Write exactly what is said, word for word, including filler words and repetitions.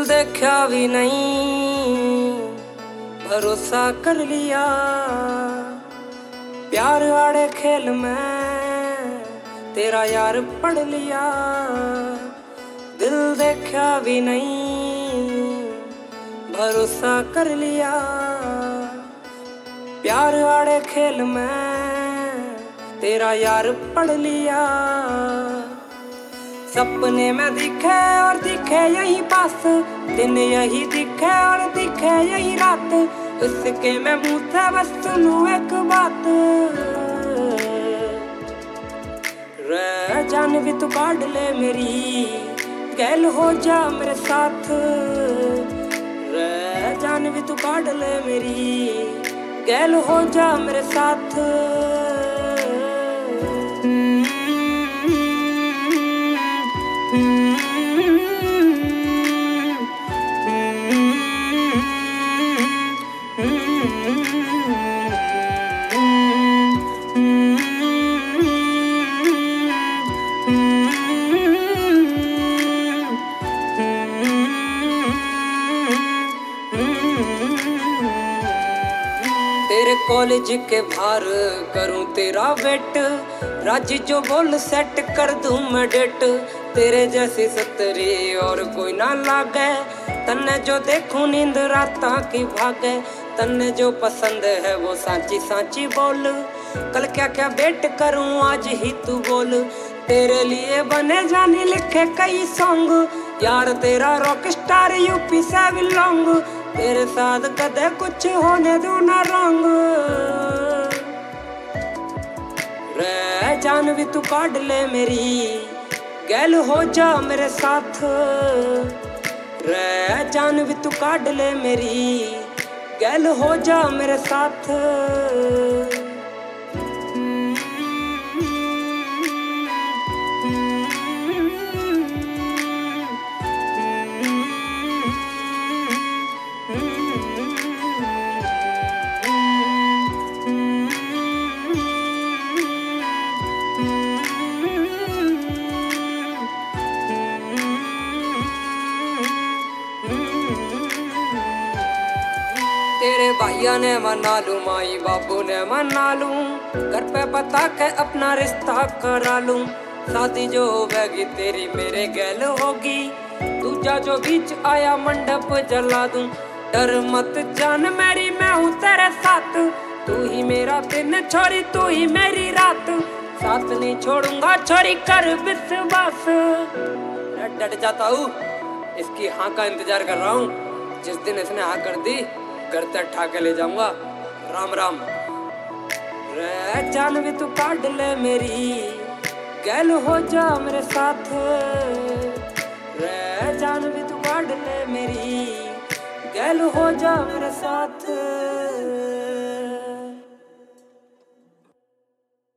देखा भी नहीं भरोसा कर लिया, प्यार वाले खेल में तेरा यार पढ़ लिया। दिल देखा भी नहीं भरोसा कर लिया, प्यार वाले खेल में तेरा यार पढ़ लिया। सपने में दिखे और दिखे यही पास, दिन यही दिखे और दिखे यही रात। उसके मैं मुँह से बस सुनूं एक बात, रे जान भी तू काट ले मेरी, गैल हो जा मेरे साथ। रे जान भी तू काट ले मेरी, गैल हो जा मेरे साथ। तेरे कॉलेज के बाहर करूं तेरा वेट, राजी जो बोल सेट कर दूं मैं डेट। तेरे जैसी सतरी और कोई ना लागे, तन्ने जो देखूं नींद रातां की भागे। तन्ने जो पसंद है वो सांची सांची बोल, कल क्या क्या वेट करूं आज ही तू बोल। तेरे लिए बने जाने लिखे कई सॉन्ग, यार तेरा रॉक स्टार यूपी से बिलोंग। तेरे साथ कदे कुछ होने दो ना रंग, रे जान भी तू काट ले मेरी, गैल हो जा मेरे साथ। रे जान भी तू काट ले मेरी, गैल हो जा मेरे साथ। तेरे भैया ने मना लूं, माई बाबू ने मना लूं, घर पे बता के अपना रिश्ता करा लूं। शादी जो होगी तेरी मेरे गैल होगी, दूजा जो बीच आया मंडप जला दूं। डर मत जान मेरी मैं हूँ तेरे साथ, तू ही मेरा दिन छोरी तू ही मेरी रात। साथ नहीं छोड़ूंगा छोरी कर विश्वास। डट जाता हूँ, इसकी हाँ का इंतजार कर रहा हूँ। जिस दिन इसने हाँ कर दी घर तक ठा के ले जाऊंगा। राम राम। रे जान भी तू काट ले मेरी, गैल हो जा मेरे साथ। रे जान भी तू काट ले मेरी, गैल हो जा मेरे साथ।